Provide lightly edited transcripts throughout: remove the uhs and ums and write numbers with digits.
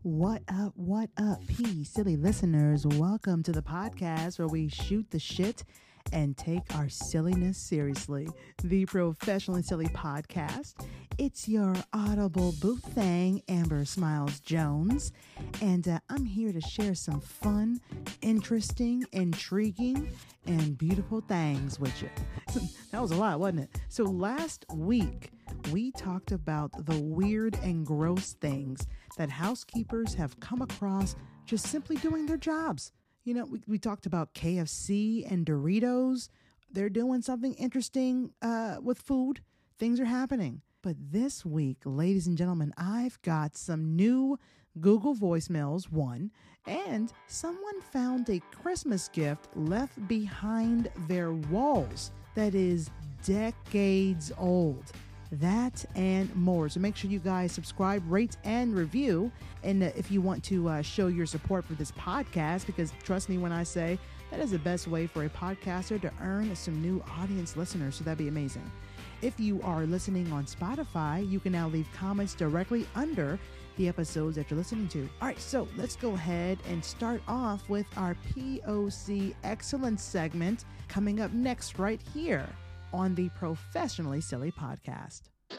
What up, P silly listeners? Welcome to the podcast where we shoot the shit and take our silliness seriously. The Professionally Silly Podcast. It's your audible boo thang, Amber Smiles Jones, and I'm here to share some fun, interesting, intriguing, and beautiful things with you. That was a lot, wasn't it? So last week, we talked about the weird and gross things that housekeepers have come across just simply doing their jobs. You know, we talked about KFC and Doritos. They're doing something interesting with food. Things are happening. But this week, ladies and gentlemen, I've got some new Google voicemails, one, and someone found a Christmas gift left behind their walls that is decades old. That and more. So make sure you guys subscribe, rate, and review. And if you want to show your support for this podcast, because trust me when I say that is the best way for a podcaster to earn some new audience listeners. So that'd be amazing. If you are listening on Spotify, you can now leave comments directly under the episodes that you're listening to. All right, so let's go ahead and start off with our POC Excellence segment coming up next right here on the Professionally Silly Podcast.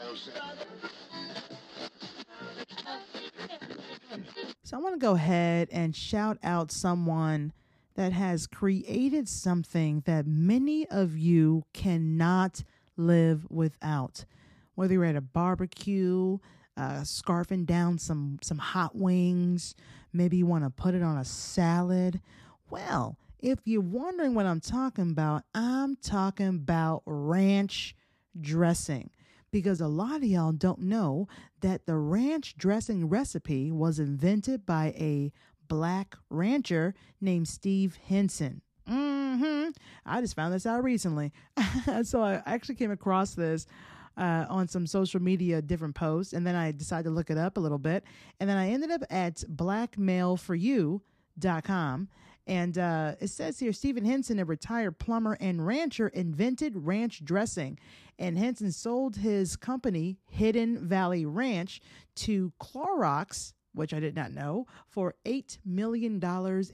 So I want to go ahead and shout out someone that has created something that many of you cannot live without. Whether you're at a barbecue, scarfing down some hot wings, maybe you want to put it on a salad. Well, if you're wondering what I'm talking about ranch dressing, because a lot of y'all don't know that the ranch dressing recipe was invented by a black rancher named Steve Henson. I just found this out recently. So I actually came across this on some social media, different posts, and then I decided to look it up a little bit, and then I ended up at blackmailforyou.com. And it says here, Stephen Henson, a retired plumber and rancher, invented ranch dressing. And Henson sold his company, Hidden Valley Ranch, to Clorox, which I did not know, for $8 million in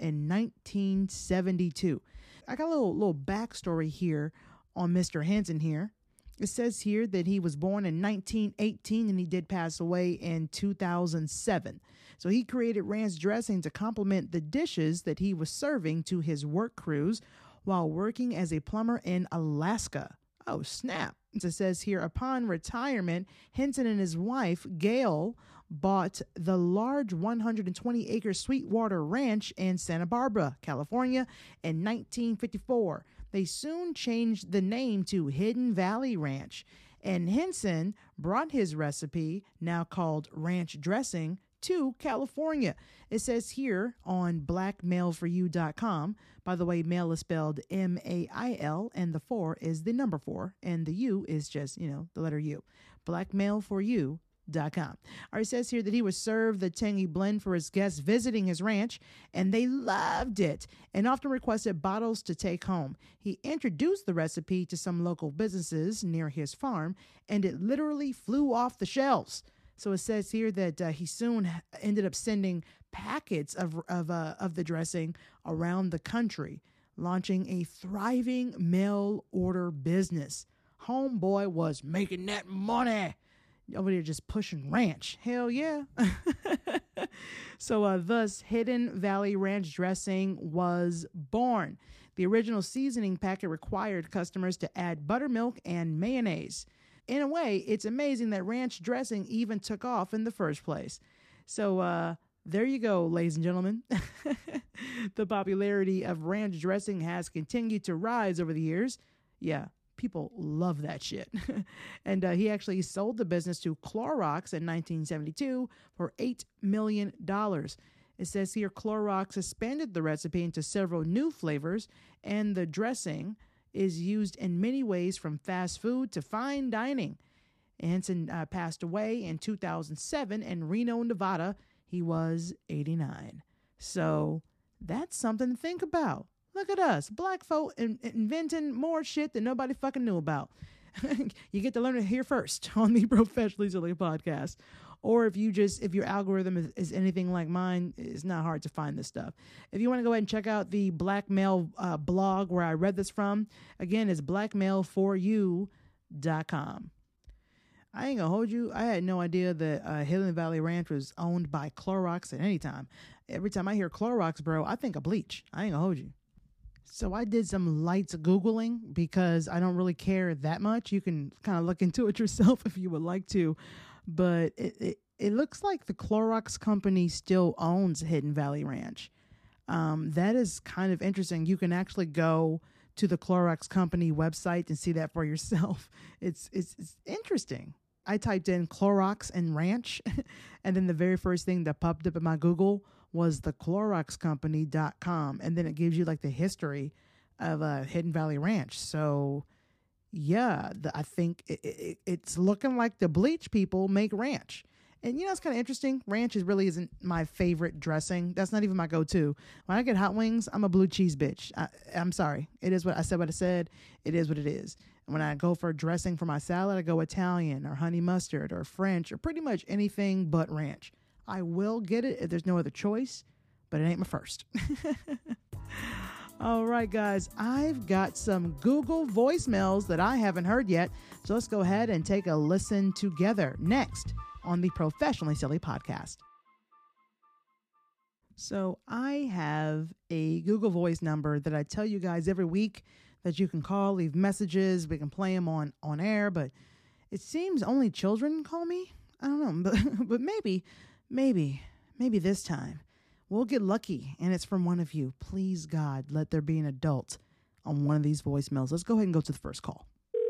1972. I got a little backstory here on Mr. Henson here. It says here that he was born in 1918 and he did pass away in 2007. So he created ranch dressing to complement the dishes that he was serving to his work crews while working as a plumber in Alaska. Oh, snap. It says here, upon retirement, Henson and his wife, Gail, bought the large 120-acre Sweetwater Ranch in Santa Barbara, California in 1954. They soon changed the name to Hidden Valley Ranch, and Henson brought his recipe, now called ranch dressing, to California. It says here on blackmailforyou.com, by the way, mail is spelled M-A-I-L, and the 4 is the number 4, and the U is just, the letter U. Blackmailforyou.com. All right, it says here that he would serve the tangy blend for his guests visiting his ranch, and they loved it and often requested bottles to take home. He introduced the recipe to some local businesses near his farm, and it literally flew off the shelves. So it says here that he soon ended up sending packets of the dressing around the country, launching a thriving mail order business. Homeboy was making that money. Over there just pushing ranch. Hell yeah. So thus, Hidden Valley Ranch dressing was born. The original seasoning packet required customers to add buttermilk and mayonnaise. In a way, it's amazing that ranch dressing even took off in the first place. So there you go, ladies and gentlemen. The popularity of ranch dressing has continued to rise over the years. Yeah. People love that shit. And he actually sold the business to Clorox in 1972 for $8 million. It says here Clorox expanded the recipe into several new flavors, and the dressing is used in many ways from fast food to fine dining. Henson passed away in 2007 in Reno, Nevada. He was 89. So that's something to think about. Look at us, black folk inventing more shit that nobody fucking knew about. You get to learn it here first on the Professionally Silly Podcast. Or if your algorithm is anything like mine, it's not hard to find this stuff. If you want to go ahead and check out the Blackmail blog where I read this from, again, it's blackmail4u.com. I ain't gonna hold you. I had no idea that Hidden Valley Ranch was owned by Clorox at any time. Every time I hear Clorox, bro, I think of bleach. I ain't gonna hold you. So I did some light Googling because I don't really care that much. You can kind of look into it yourself if you would like to. But it looks like the Clorox company still owns Hidden Valley Ranch. That is kind of interesting. You can actually go to the Clorox company website and see that for yourself. It's interesting. I typed in Clorox and ranch, and then the very first thing that popped up in my Google was the CloroxCompany.com, and then it gives you like the history of Hidden Valley Ranch. So, yeah, I think it's looking like the bleach people make ranch. And, you know, it's kind of interesting. Ranch really isn't my favorite dressing. That's not even my go-to. When I get hot wings, I'm a blue cheese bitch. I'm sorry. It is what I said. It is what it is. And when I go for dressing for my salad, I go Italian or honey mustard or French or pretty much anything but ranch. I will get it if there's no other choice, but it ain't my first. All right, guys, I've got some Google voicemails that I haven't heard yet. So let's go ahead and take a listen together next on the Professionally Silly podcast. So I have a Google Voice number that I tell you guys every week that you can call, leave messages. We can play them on air, but it seems only children call me. I don't know, but maybe this time we'll get lucky and it's from one of you. Please, God, let there be an adult on one of these voicemails. Let's go ahead and go to the first call.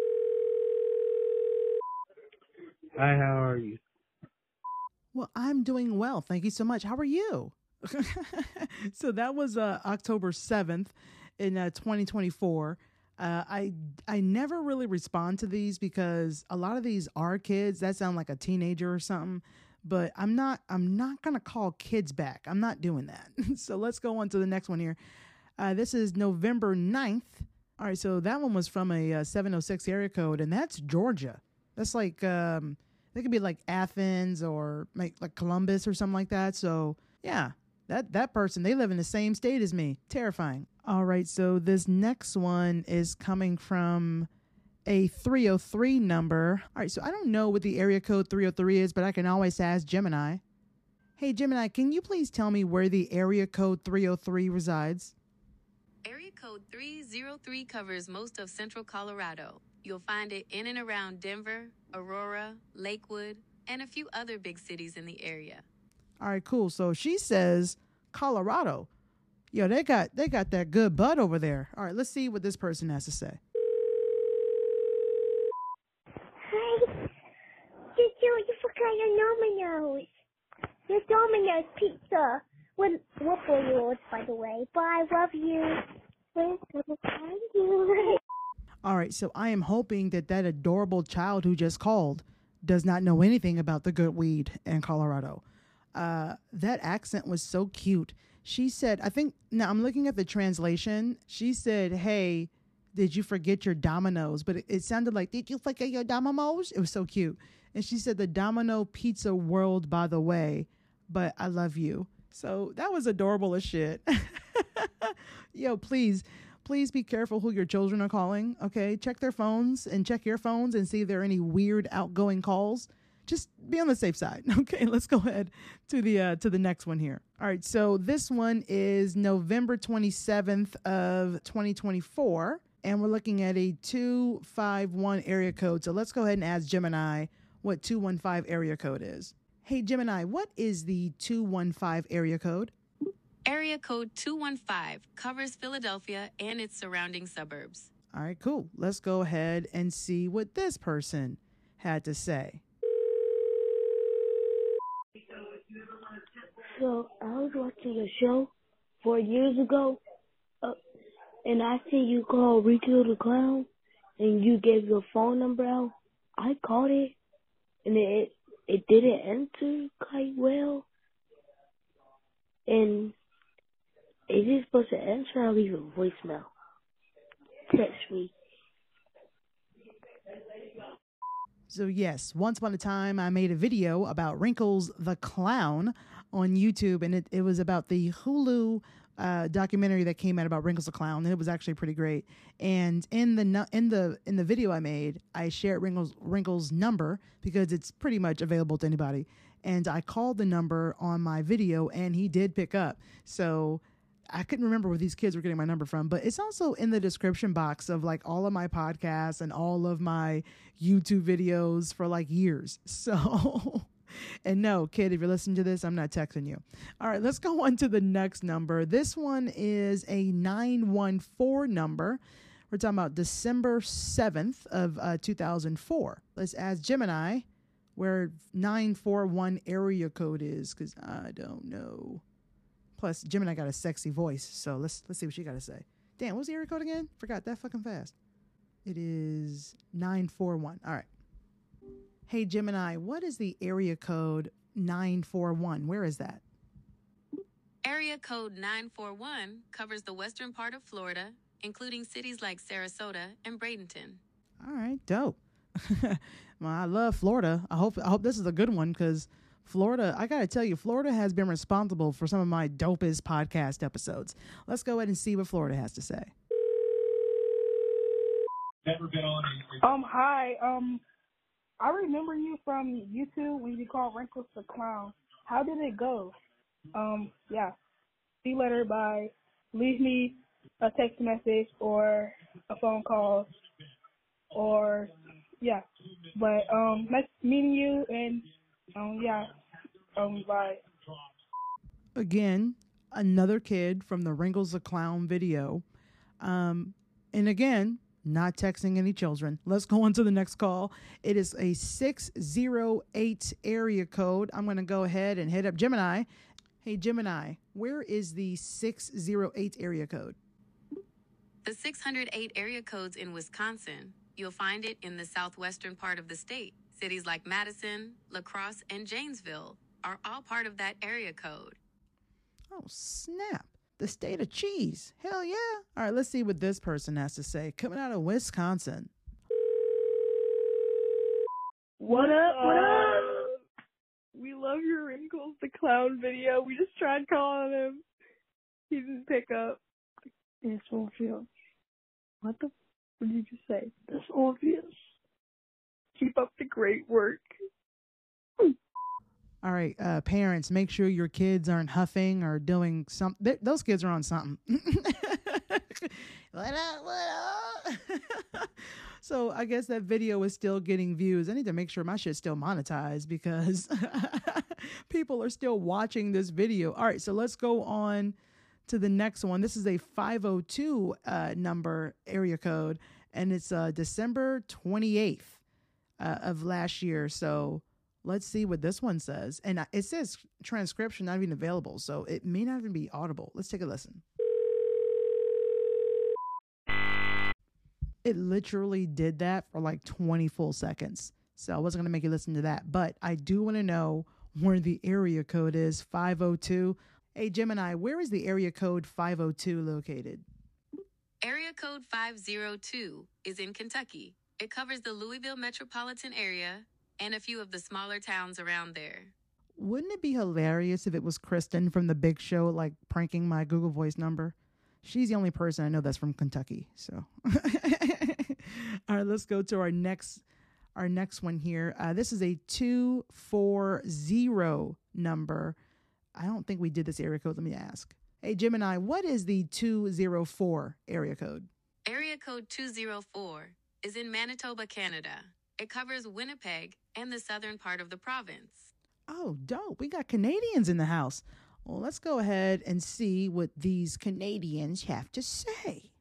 Hi, how are you? Well, I'm doing well. Thank you so much. How are you? So that was October 7th in 2024. I never really respond to these because a lot of these are kids that sound like a teenager or something, but I'm not going to call kids back. I'm not doing that. So let's go on to the next one here. This is November 9th. All right. So that one was from a 706 area code, and that's Georgia. That's like, they could be like Athens or like Columbus or something like that. So yeah, that person, they live in the same state as me. Terrifying. All right. So this next one is coming from a 303 number. All right. So I don't know what the area code 303 is, but I can always ask Gemini. Hey, Gemini, can you please tell me where the area code 303 resides? Area code 303 covers most of central Colorado. You'll find it in and around Denver, Aurora, Lakewood, and a few other big cities in the area. All right, cool. So she says Colorado. Yo, they got that good bud over there. All right, let's see what this person has to say. Hi, you forgot your Domino's. Your Domino's pizza with Whopper by the way. But I love you. Thank you. All right, so I am hoping that adorable child who just called does not know anything about the good weed in Colorado. That accent was so cute. She said, now I'm looking at the translation. She said, hey, did you forget your Domino's? But it sounded like, did you forget your Domino's? It was so cute. And she said, the Domino Pizza World, by the way, but I love you. So that was adorable as shit. Yo, please be careful who your children are calling, okay? Check their phones and check your phones and see if there are any weird outgoing calls. Just be on the safe side, okay? Let's go ahead to the next one here. All right, so this one is November 27th of 2024, and we're looking at a 251 area code. So let's go ahead and ask Gemini what 215 area code is. Hey, Gemini, what is the 215 area code? Area code 215 covers Philadelphia and its surrounding suburbs. All right, cool. Let's go ahead and see what this person had to say. So I was watching a show 4 years ago, and I see you call Rico the Clown, and you gave your phone number out. I called it, and it didn't answer quite well. And is it supposed to answer or leave a voicemail? Text me. So yes, once upon a time, I made a video about Wrinkles the Clown on YouTube, and it was about the Hulu documentary that came out about Wrinkles the Clown, and it was actually pretty great. And in the video I made, I shared Wrinkles' number because it's pretty much available to anybody. And I called the number on my video, and he did pick up. So I couldn't remember where these kids were getting my number from, but it's also in the description box of like all of my podcasts and all of my YouTube videos for like years. So, and no, kid, if you're listening to this, I'm not texting you. All right, let's go on to the next number. This one is a 914 number. We're talking about December 7th of 2004. Let's ask Gemini where 941 area code is, because I don't know. Plus, Gemini got a sexy voice, so let's see what she got to say. Damn, what was the area code again? Forgot that fucking fast. It is 941. All right. Hey, Gemini, what is the area code 941? Where is that? Area code 941 covers the western part of Florida, including cities like Sarasota and Bradenton. All right, dope. Well, I love Florida. I hope this is a good one, because Florida, I got to tell you, Florida has been responsible for some of my dopest podcast episodes. Let's go ahead and see what Florida has to say. Hi. I remember you from YouTube when you called Wrinkles the Clown. How did it go? Yeah. See you later. Bye. Leave me a text message or a phone call or, yeah. But, nice meeting you and, yeah. Bye. Again, another kid from the Wrinkles the Clown video. And again, not texting any children. Let's go on to the next call. It is a 608 area code. I'm going to go ahead and hit up Gemini. Hey, Gemini, where is the 608 area code? The 608 area code's in Wisconsin. You'll find it in the southwestern part of the state. Cities like Madison, La Crosse, and Janesville are all part of that area code. Oh, snap. The state of cheese. Hell yeah. All right, let's see what this person has to say. Coming out of Wisconsin. What up? What up? We love your Wrinkles the Clown video. We just tried calling him. He didn't pick up. It's obvious. What the f did you just say? That's obvious. Keep up the great work. All right, parents, make sure your kids aren't huffing or doing something. Those kids are on something. What up? So I guess that video is still getting views. I need to make sure my shit's still monetized because people are still watching this video. All right, so let's go on to the next one. This is a 502 number area code, and it's December 28th of last year. So let's see what this one says. And it says transcription not even available, so it may not even be audible. Let's take a listen. It literally did that for like 20 full seconds. So I wasn't going to make you listen to that. But I do want to know where the area code is, 502. Hey, Gemini, where is the area code 502 located? Area code 502 is in Kentucky. It covers the Louisville metropolitan area and a few of the smaller towns around there. Wouldn't it be hilarious if it was Kristen from The Big Show, like pranking my Google Voice number? She's the only person I know that's from Kentucky. So, all right, let's go to our next one here. This is a 240 number. I don't think we did this area code. Let me ask. Hey, Gemini, what is the 204 area code? Area code 204 is in Manitoba, Canada. It covers Winnipeg and the southern part of the province. Oh, dope. We got Canadians in the house. Well, let's go ahead and see what these Canadians have to say.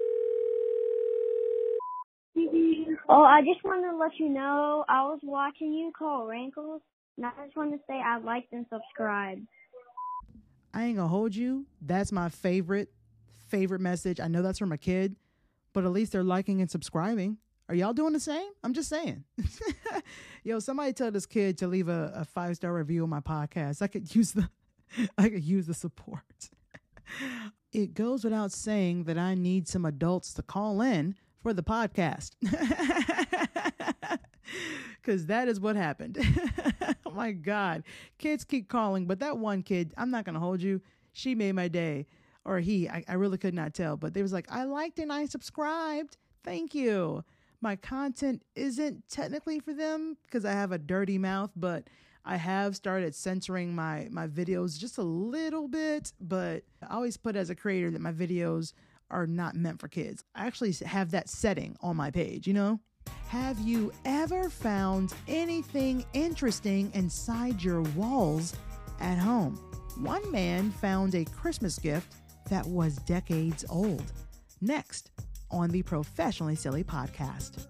Oh, I just wanted to let you know I was watching you call Wrinkles, and I just wanted to say I liked and subscribed. I ain't gonna hold you. That's my favorite message. I know that's from a kid, but at least they're liking and subscribing. Are y'all doing the same? I'm just saying. Yo, somebody tell this kid to leave a 5-star review on my podcast. I could use the support. It goes without saying that I need some adults to call in for the podcast. because that is what happened. Oh my God. Kids keep calling, but that one kid, I'm not going to hold you. She made my day. Or he, I really could not tell, but they was like, I liked and I subscribed. Thank you. My content isn't technically for them because I have a dirty mouth, but I have started censoring my videos just a little bit, but I always put as a creator that my videos are not meant for kids. I actually have that setting on my page, you know? Have you ever found anything interesting inside your walls at home? One man found a Christmas gift that was decades old. Next on the Professionally Silly podcast.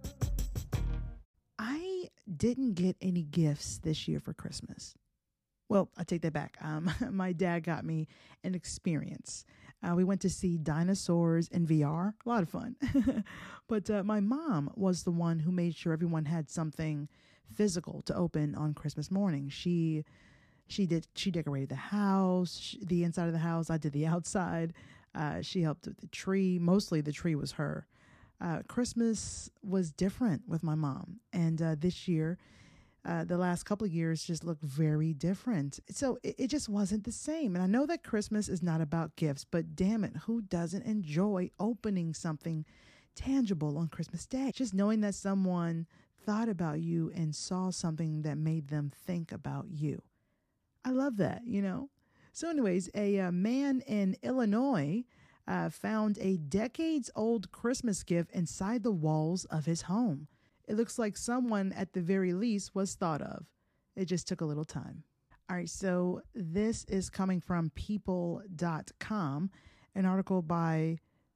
I didn't get any gifts this year for Christmas. Well, I take that back. My dad got me an experience. We went to see dinosaurs in VR. A lot of fun. But my mom was the one who made sure everyone had something physical to open on Christmas morning. She decorated the house, the inside of the house. I did the outside. She helped with the tree. Mostly the tree was her. Christmas was different with my mom. And this year, the last couple of years just looked very different. So it just wasn't the same. And I know that Christmas is not about gifts, but damn it, who doesn't enjoy opening something tangible on Christmas Day? Just knowing that someone thought about you and saw something that made them think about you. I love that, you know? So anyways, a man in Illinois found a decades-old Christmas gift inside the walls of his home. It looks like someone at the very least was thought of. It just took a little time. All right, so this is coming from people.com, an article by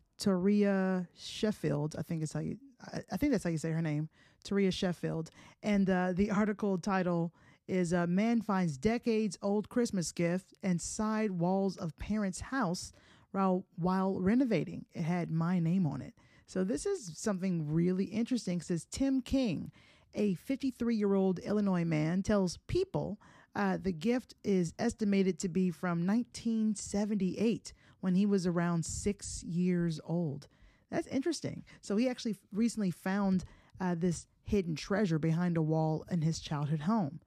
Taria Sheffield. I think that's how you say her name, Taria Sheffield. And the article title is Man Finds Decades Old Christmas Gift Inside Walls of Parents' House while renovating. It had my name on it. So this is something really interesting. It says Tim King, a 53-year-old Illinois man, tells People the gift is estimated to be from 1978 when he was around 6 years old. That's interesting. So he actually recently found this hidden treasure behind a wall in his childhood home.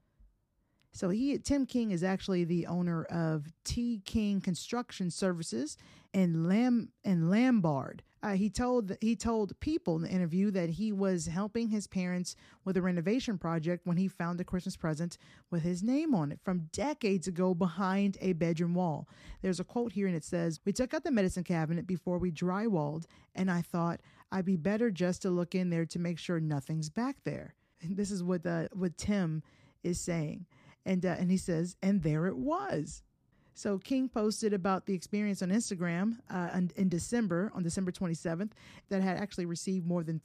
So Tim King is actually the owner of T. King Construction Services in Lombard. He told People in the interview that he was helping his parents with a renovation project when he found a Christmas present with his name on it from decades ago behind a bedroom wall. There's a quote here and it says, "We took out the medicine cabinet before we drywalled, and I thought I'd be better just to look in there to make sure nothing's back there." And this is what Tim is saying. And he says, and there it was. So King posted about the experience on Instagram on December 27th, that had actually received more than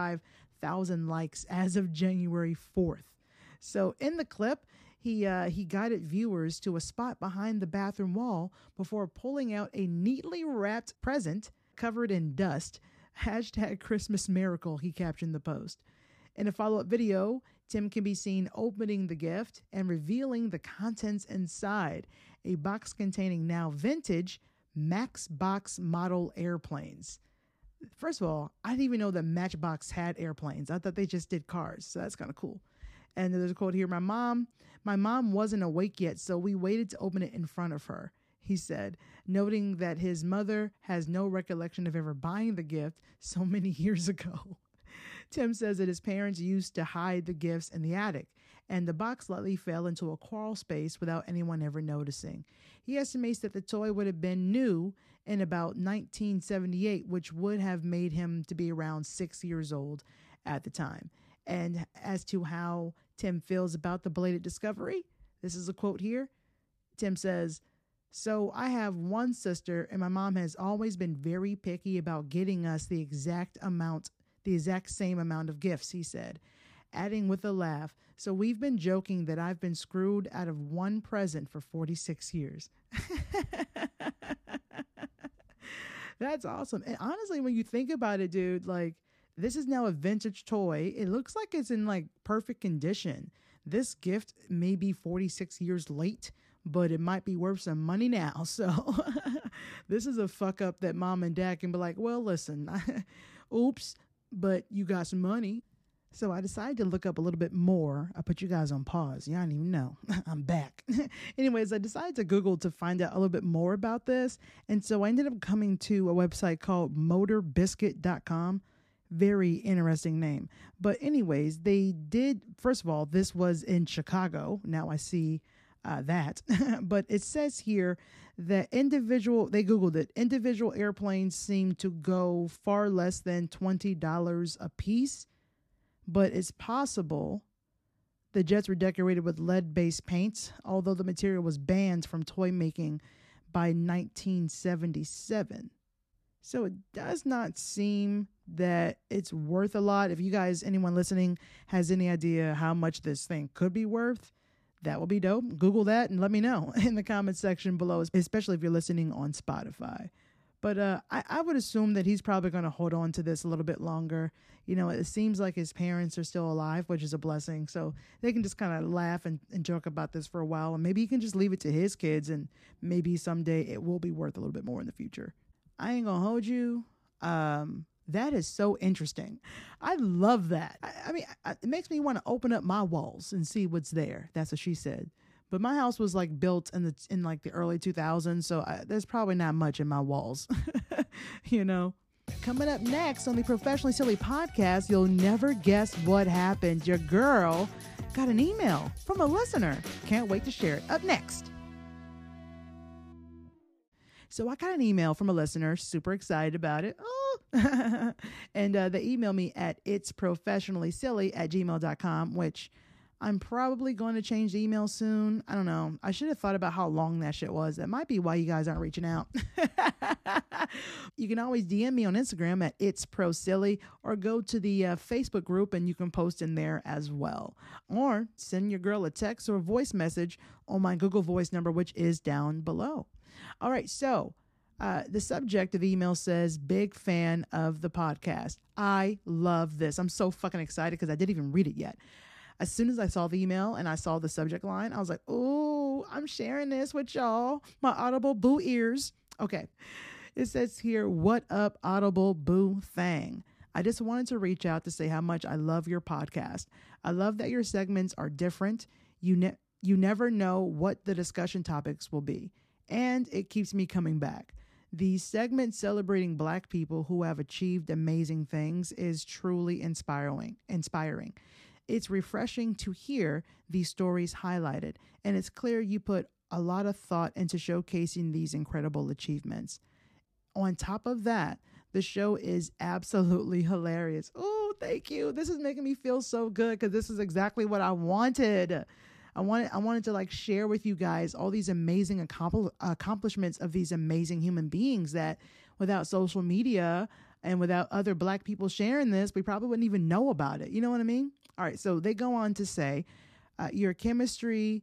35,000 likes as of January 4th. So in the clip, he guided viewers to a spot behind the bathroom wall before pulling out a neatly wrapped present covered in dust. #Christmas miracle, he captioned the post. In a follow-up video, Tim can be seen opening the gift and revealing the contents inside, a box containing now vintage Matchbox model airplanes. First of all, I didn't even know that Matchbox had airplanes. I thought they just did cars, so that's kind of cool. And there's a quote here, my mom wasn't awake yet, so we waited to open it in front of her, he said, noting that his mother has no recollection of ever buying the gift so many years ago. Tim says that his parents used to hide the gifts in the attic, and the box likely fell into a crawl space without anyone ever noticing. He estimates that the toy would have been new in about 1978, which would have made him to be around 6 years old at the time. And as to how Tim feels about the belated discovery, this is a quote here. Tim says, "So I have one sister, and my mom has always been very picky about getting us the exact same amount of gifts," he said, adding with a laugh, "So we've been joking that I've been screwed out of one present for 46 years. That's awesome. And honestly, when you think about it, dude, like, this is now a vintage toy. It looks like it's in like perfect condition. This gift may be 46 years late, but it might be worth some money now. So this is a fuck up that mom and dad can be like, well, listen, oops, but you got some money. So I decided to look up a little bit more. I put you guys on pause. Y'all didn't even know. I'm back. Anyways, I decided to Google to find out a little bit more about this. And so I ended up coming to a website called motorbiscuit.com. Very interesting name. But anyways, they did, first of all, this was in Chicago. Now I see that. But it says here that they Googled it, individual airplanes seem to go far less than $20 a piece. But it's possible the jets were decorated with lead-based paints, although the material was banned from toy making by 1977. So it does not seem that it's worth a lot. If you guys, anyone listening, has any idea how much this thing could be worth, that would be dope. Google that and let me know in the comments section below, especially if you're listening on Spotify. But I would assume that he's probably going to hold on to this a little bit longer. You know, it seems like his parents are still alive, which is a blessing. So they can just kind of laugh and joke about this for a while. And maybe he can just leave it to his kids. And maybe someday it will be worth a little bit more in the future. I ain't going to hold you. That is so interesting. I love that. I mean, it makes me want to open up my walls and see what's there. That's what she said. But my house was like built in like the early 2000s, so there's probably not much in my walls, you know. Coming up next on the Professionally Silly podcast, you'll never guess what happened. Your girl got an email from a listener. Can't wait to share it. Up next. So I got an email from a listener, super excited about it. Oh. And they emailed me at itsprofessionallysilly@gmail.com, which I'm probably going to change the email soon. I don't know. I should have thought about how long that shit was. That might be why you guys aren't reaching out. You can always DM me on Instagram at itsprosilly or go to the Facebook group and you can post in there as well. Or send your girl a text or a voice message on my Google Voice number, which is down below. All right, so the subject of the email says, big fan of the podcast. I love this. I'm so fucking excited because I didn't even read it yet. As soon as I saw the email and I saw the subject line, I was like, oh, I'm sharing this with y'all. My Audible Boo ears. Okay. It says here, what up, Audible Boo Thang? I just wanted to reach out to say how much I love your podcast. I love that your segments are different. You never know what the discussion topics will be. And it keeps me coming back. The segment celebrating Black people who have achieved amazing things is truly inspiring. It's refreshing to hear these stories highlighted, and it's clear you put a lot of thought into showcasing these incredible achievements. On top of that, the show is absolutely hilarious. Oh, thank you. This is making me feel so good because this is exactly what I wanted. I wanted to like share with you guys all these amazing accomplishments of these amazing human beings that without social media and without other Black people sharing this, we probably wouldn't even know about it. You know what I mean? All right. So they go on to say, your chemistry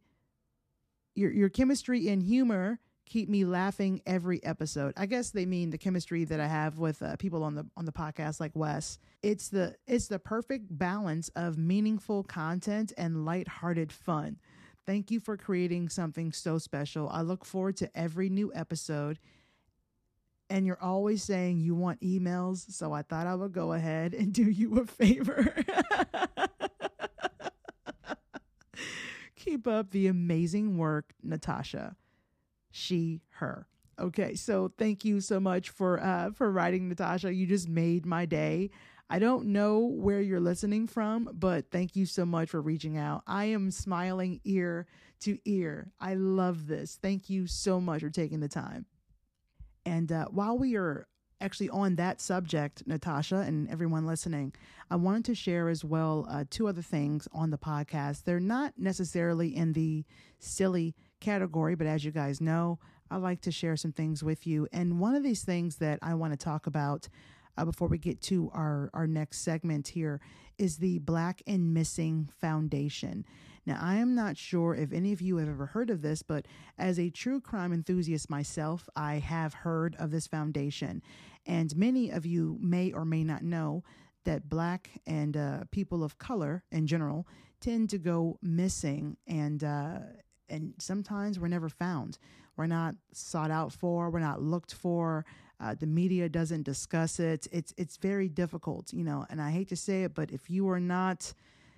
and humor keep me laughing every episode. I guess they mean the chemistry that I have with people on the podcast like Wes. It's the perfect balance of meaningful content and lighthearted fun. Thank you for creating something so special. I look forward to every new episode. And you're always saying you want emails, so I thought I would go ahead and do you a favor. Keep up the amazing work, Natasha. She, her. Okay, so thank you so much for writing, Natasha. You just made my day. I don't know where you're listening from, but thank you so much for reaching out. I am smiling ear to ear. I love this. Thank you so much for taking the time. And while we are actually on that subject, Natasha and everyone listening, I wanted to share as well two other things on the podcast. They're not necessarily in the silly category, but as you guys know, I like to share some things with you. And one of these things that I want to talk about before we get to our next segment here is the Black and Missing Foundation. Now, I am not sure if any of you have ever heard of this, but as a true crime enthusiast myself, I have heard of this foundation. And many of you may or may not know that Black and people of color in general tend to go missing, and sometimes we're never found. We're not sought out for. We're not looked for. The media doesn't discuss it. It's very difficult, and I hate to say it, but if you are not,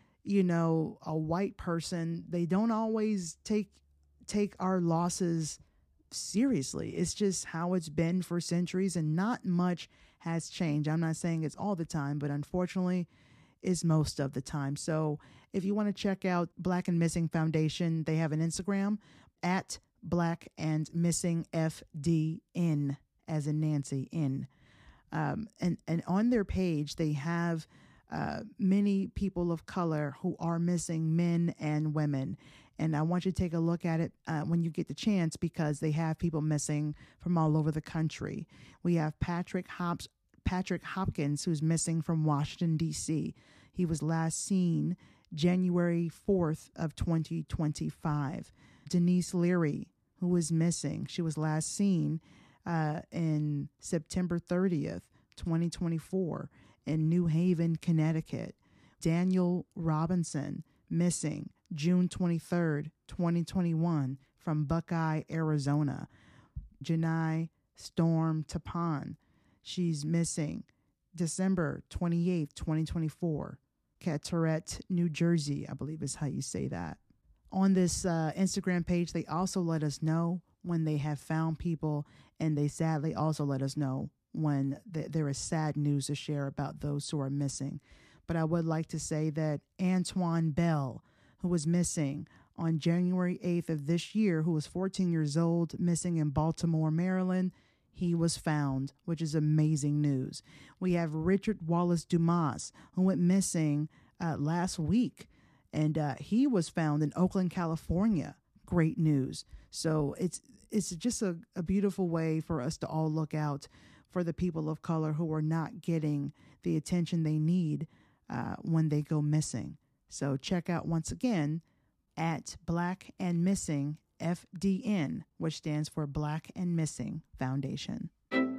a white person, they don't always take our losses seriously. It's just how it's been for centuries, and not much has changed. I'm not saying it's all the time, but unfortunately is most of the time. So if you want to check out Black and Missing Foundation, they have an Instagram at Black and Missing FDN, as in Nancy, N. And on their page, they have many people of color who are missing, men and women. And I want you to take a look at it when you get the chance, because they have people missing from all over the country. We have Patrick Hopkins, who's missing from Washington, D.C. He was last seen January 4th of 2025. Denise Leary, who was missing, she was last seen in September 30th, 2024 in New Haven, Connecticut. Daniel Robinson, missing June 23rd, 2021 from Buckeye, Arizona. Janai Storm Tapan, she's missing December 28th, 2024. Carteret, New Jersey, I believe is how you say that. On this Instagram page, they also let us know when they have found people, and they sadly also let us know when there is sad news to share about those who are missing. But I would like to say that Antoine Bell, who was missing on January 8th of this year, who was 14 years old, missing in Baltimore, Maryland, he was found, which is amazing news. We have Richard Wallace Dumas, who went missing last week, and he was found in Oakland, California. Great news. So it's just a beautiful way for us to all look out for the people of color who are not getting the attention they need when they go missing. So check out once again at Black and Missing FDN, which stands for Black and Missing Foundation.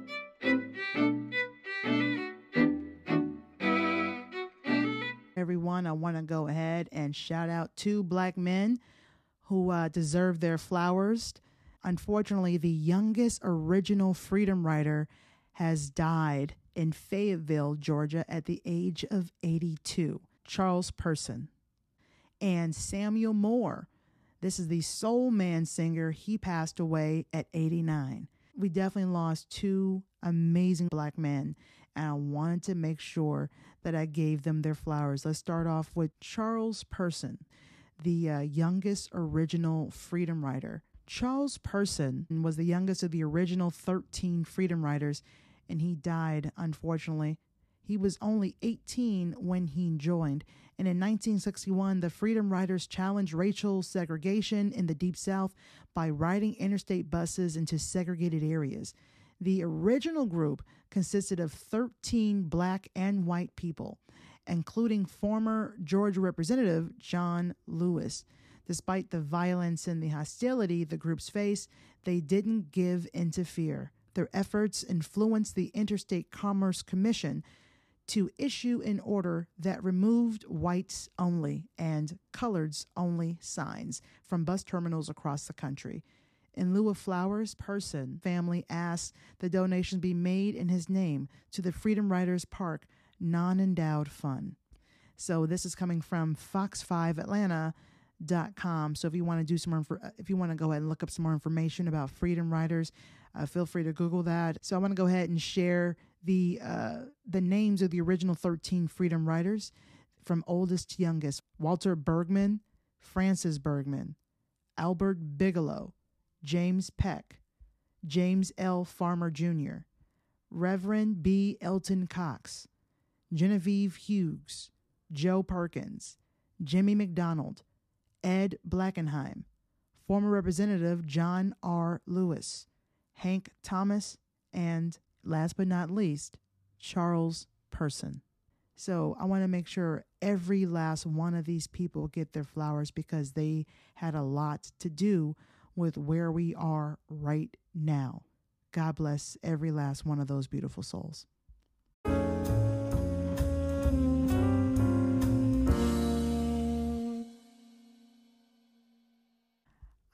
Everyone, I want to go ahead and shout out 2 Black men who deserve their flowers. Unfortunately, the youngest original freedom rider has died in Fayetteville, Georgia at the age of 82. Charles Person. And Samuel Moore, this is the Soul Man singer. He passed away at 89. We definitely lost 2 amazing Black men, and I wanted to make sure that I gave them their flowers. Let's start off with Charles Person, the youngest original freedom rider. Charles Person was the youngest of the original 13 freedom riders, and he died, unfortunately. He was only 18 when he joined. And in 1961, the Freedom Riders challenged racial segregation in the Deep South by riding interstate buses into segregated areas. The original group consisted of 13 Black and white people, including former Georgia Representative John Lewis. Despite the violence and the hostility the groups faced, they didn't give in to fear. Their efforts influenced the Interstate Commerce Commission to issue an order that removed whites only and coloreds only signs from bus terminals across the country. In lieu of flowers, Person family asked the donations be made in his name to the Freedom Riders Park Non-Endowed Fund. So this is coming from Fox5Atlanta.com. So if you want to do if you want to go ahead and look up some more information about Freedom Riders, feel free to Google that. So I want to go ahead and share the names of the original 13 Freedom Riders from oldest to youngest. Walter Bergman, Francis Bergman, Albert Bigelow, James Peck, James L. Farmer Jr., Reverend B. Elton Cox, Genevieve Hughes, Joe Perkins, Jimmy McDonald, Ed Blackenheim, former Representative John R. Lewis, Hank Thomas, and last but not least, Charles Person. So I want to make sure every last one of these people get their flowers, because they had a lot to do with where we are right now. God bless every last one of those beautiful souls.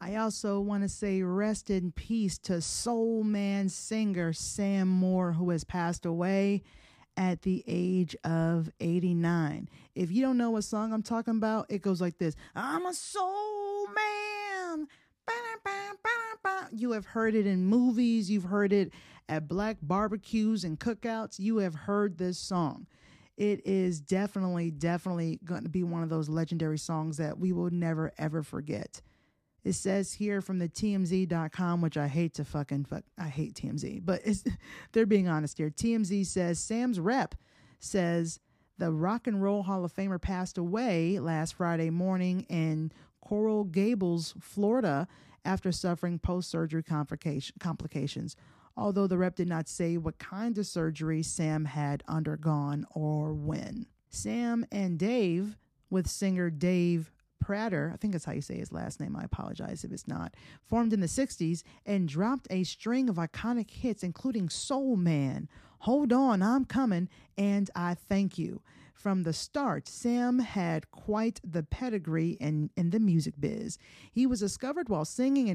I also want to say rest in peace to soul man singer Sam Moore, who has passed away at the age of 89. If you don't know what song I'm talking about, it goes like this. I'm a soul man. Ba-da-ba-ba-ba. You have heard it in movies. You've heard it at black barbecues and cookouts. You have heard this song. It is definitely going to be one of those legendary songs that we will never, ever forget. It says here from the TMZ.com, which I hate to I hate TMZ, but they're being honest here. TMZ says Sam's rep says the Rock and Roll Hall of Famer passed away last Friday morning in Coral Gables, Florida, after suffering post-surgery complications. Although the rep did not say what kind of surgery Sam had undergone or when. Sam and Dave, with singer Dave Prater, I think that's how you say his last name, I apologize if it's not, formed in the 60s and dropped a string of iconic hits, including Soul Man, Hold On, I'm Coming, and I Thank You. From the start, Sam had quite the pedigree in the music biz. He was discovered while singing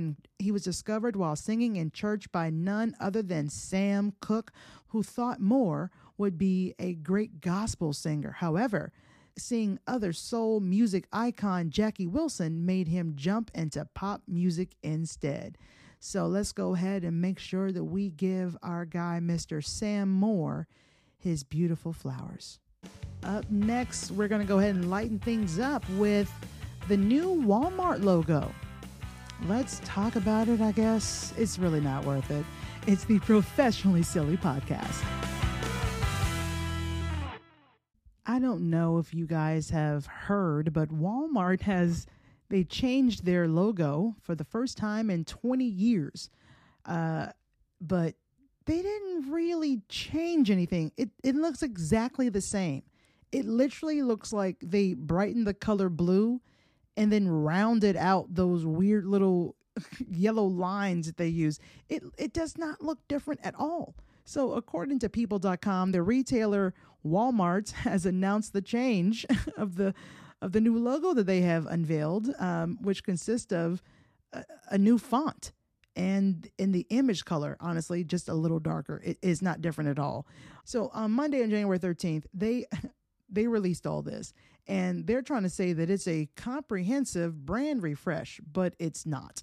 in church by none other than Sam Cooke, who thought Moore would be a great gospel singer. However, seeing other soul music icon Jackie Wilson made him jump into pop music instead. So let's go ahead and make sure that we give our guy, Mr. Sam Moore, his beautiful flowers. Up next, we're going to go ahead and lighten things up with the new Walmart logo. Let's talk about it, I guess. It's really not worth it. It's the Professionally Silly Podcast. I don't know if you guys have heard, but Walmart they changed their logo for the first time in 20 years. But they didn't really change anything. It looks exactly the same. It literally looks like they brightened the color blue and then rounded out those weird little yellow lines that they use. It does not look different at all. So according to people.com, the retailer Walmart has announced the change of the new logo that they have unveiled, which consists of a new font. And in the image color, honestly, just a little darker. It is not different at all. So on Monday, on January 13th, they released all this. And they're trying to say that it's a comprehensive brand refresh, but it's not.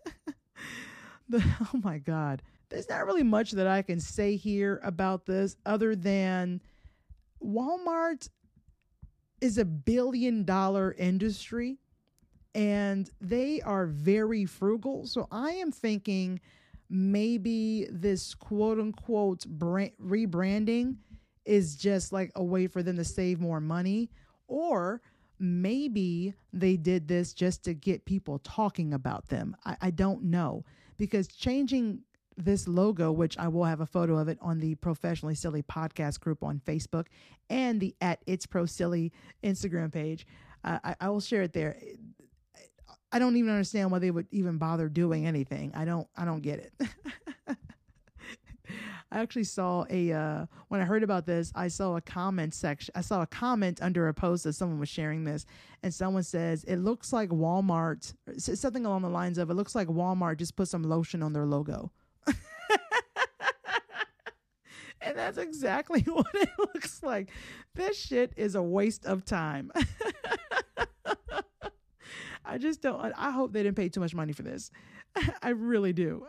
Oh, my God. There's not really much that I can say here about this other than Walmart is $1 billion industry. And they are very frugal. So I am thinking maybe this quote unquote rebranding is just like a way for them to save more money. Or maybe they did this just to get people talking about them. I don't know. Because changing this logo, which I will have a photo of it on the Professionally Silly podcast group on Facebook and the @It'sProSilly Instagram page. I will share it there. I don't even understand why they would even bother doing anything. I don't get it. I actually saw when I heard about this, I saw a comment section. I saw a comment under a post that someone was sharing this, and someone says, it looks like Walmart, something along the lines of, it looks like Walmart just put some lotion on their logo. And that's exactly what it looks like. This shit is a waste of time. I hope they didn't pay too much money for this. I really do.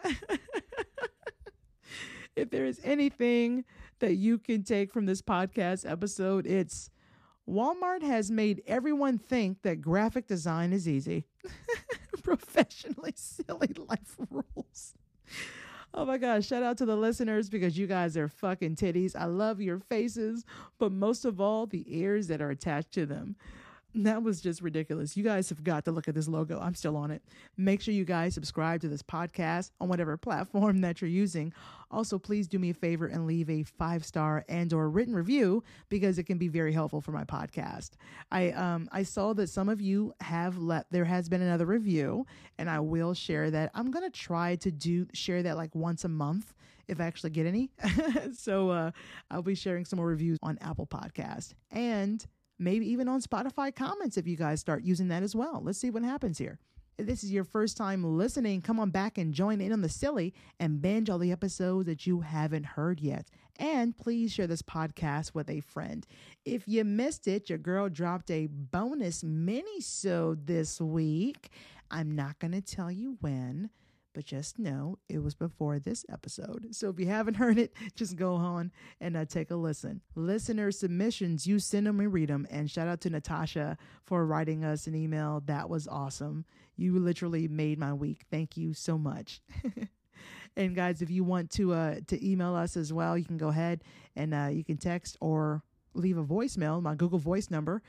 If there is anything that you can take from this podcast episode, it's Walmart has made everyone think that graphic design is easy. Professionally silly life rules. Oh my gosh, shout out to the listeners because you guys are fucking titties. I love your faces, but most of all, the ears that are attached to them. That was just ridiculous. You guys have got to look at this logo. I'm still on it. Make sure you guys subscribe to this podcast on whatever platform that you're using. Also, please do me a favor and leave a 5-star and/or written review because it can be very helpful for my podcast. I saw that some of you have there has been another review, and I will share that. I'm going to try to share that like once a month if I actually get any. So I'll be sharing some more reviews on Apple Podcast and maybe even on Spotify comments if you guys start using that as well. Let's see what happens here. If this is your first time listening, come on back and join in on the silly and binge all the episodes that you haven't heard yet. And please share this podcast with a friend. If you missed it, your girl dropped a bonus mini-sode this week. I'm not going to tell you when, but just know it was before this episode. So if you haven't heard it, just go on and take a listen. Listener submissions, you send them, we read them. And shout out to Natasha for writing us an email. That was awesome. You literally made my week. Thank you so much. And guys, if you want to email us as well, you can go ahead and you can text or leave a voicemail. My Google Voice number,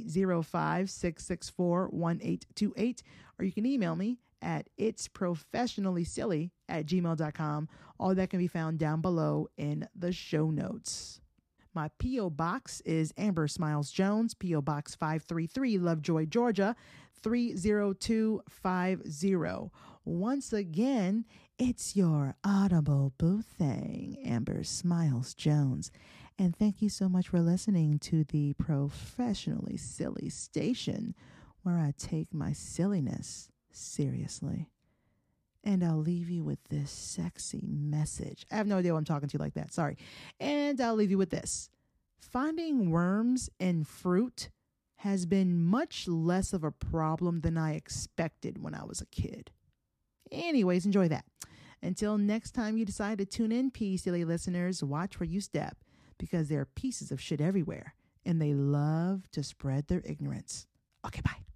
805-664-1828. Or you can email me at itsprofessionallysilly@gmail.com. All that can be found down below in the show notes. My P.O. Box is Amber Smiles Jones, P.O. Box 533, Lovejoy, Georgia, 30250. Once again, it's your audible boo thing, Amber Smiles Jones. And thank you so much for listening to the Professionally Silly Station, where I take my silliness seriously. And I'll leave you with this sexy message. I have no idea why I'm talking to you like that. Sorry. And I'll leave you with this. Finding worms in fruit has been much less of a problem than I expected when I was a kid. Anyways, enjoy that. Until next time you decide to tune in, silly listeners, watch where you step, because there are pieces of shit everywhere, and they love to spread their ignorance. Okay, bye.